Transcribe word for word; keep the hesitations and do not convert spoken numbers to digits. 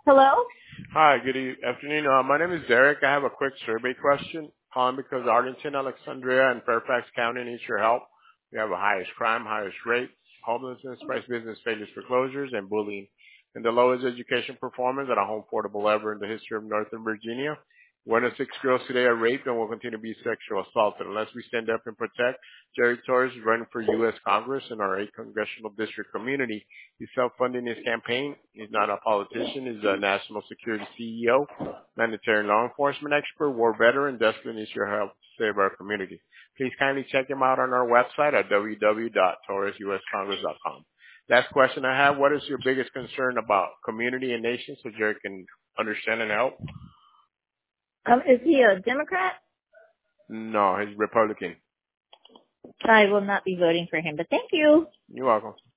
Hello? Hi, good e- afternoon. Uh, my name is Derek. I have a quick survey question. Calling because Arlington, Alexandria, and Fairfax County needs your help. We have the highest crime, highest rate, homelessness, price business failures, foreclosures, and bullying, and the lowest education performance at a home portable ever in the history of Northern Virginia. One of six girls today are raped and will continue to be sexual assaulted unless we stand up and protect. Jerry Torres is running for U S Congress in our eight congressional district community. He's self-funding his campaign. He's not a politician. He's a national security C E O, military and law enforcement expert, war veteran, desperately needs your help to save our community. Please kindly check him out on our website at w w w dot torres u s congress dot com. Last question I have, what is your biggest concern about community and nation so Jerry can understand and help? Um, is he a Democrat? No, he's Republican. I will not be voting for him, but thank you. You're welcome.